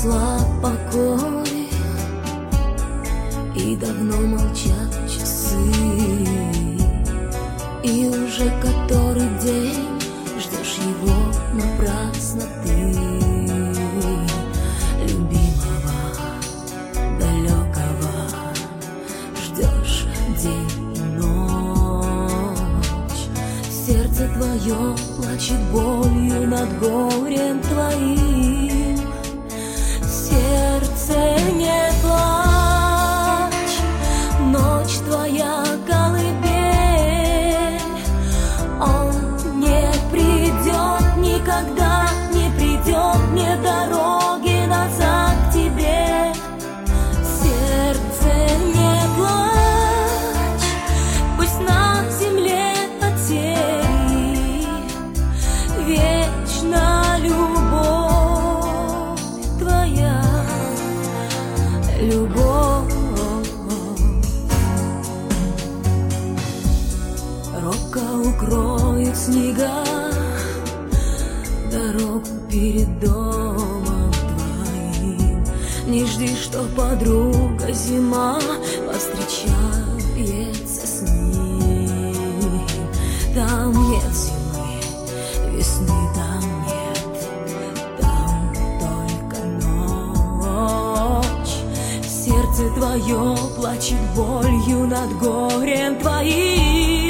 слаб покой, и давно молчат часы, и уже который день ждешь его напрасно ты, любимого, далекого, ждешь день и ночь. Сердце твое плачет болью над горем твоим. Сердце, не плачь, ночь твоя колыбель. Он не придет, никогда не придет, мне дороги назад к тебе. Сердце, не плачь, пусть на земле потери вечна любовь твоя, любовь. Робко укроет снега дорогу перед домом твоим. Не жди, что подруга зима повстречается с ним. Там нет зимы, весны там нет, там только ночь. Сердце твое плачет болью над горем твоим.